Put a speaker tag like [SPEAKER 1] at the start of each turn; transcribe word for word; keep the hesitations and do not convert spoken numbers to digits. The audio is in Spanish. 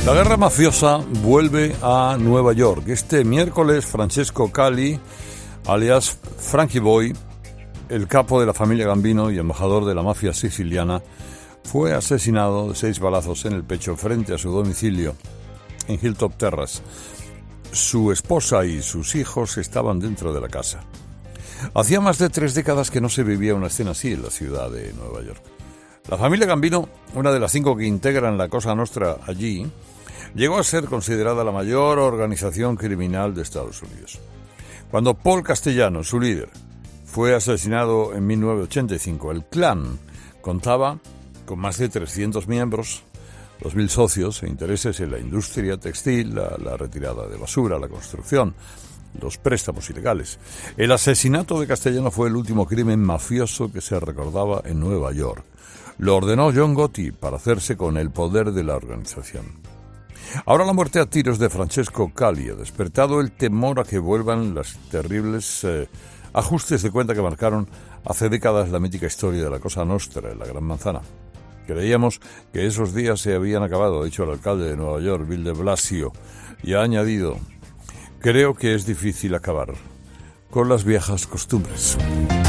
[SPEAKER 1] La guerra mafiosa vuelve a Nueva York. Este miércoles, Francesco Cali, alias Frankie Boy, el capo de la familia Gambino y embajador de la mafia siciliana, fue asesinado de seis balazos en el pecho frente a su domicilio en Hilltop Terrace. Su esposa y sus hijos estaban dentro de la casa. Hacía más de tres décadas que no se vivía una escena así en la ciudad de Nueva York. La familia Gambino, una de las cinco que integran la Cosa Nostra allí, llegó a ser considerada la mayor organización criminal de Estados Unidos. Cuando Paul Castellano, su líder, fue asesinado en mil novecientos ochenta y cinco, el clan contaba con más de trescientos miembros, dos mil socios e intereses en la industria textil, la, la retirada de basura, la construcción, los préstamos ilegales. El asesinato de Castellano fue el último crimen mafioso que se recordaba en Nueva York. Lo ordenó John Gotti para hacerse con el poder de la organización. Ahora la muerte a tiros de Francesco Cali ha despertado el temor a que vuelvan los terribles eh, ajustes de cuenta que marcaron hace décadas la mítica historia de la Cosa Nostra en la Gran Manzana. Creíamos que esos días se habían acabado, ha dicho el alcalde de Nueva York, Bill de Blasio, y ha añadido: creo que es difícil acabar con las viejas costumbres.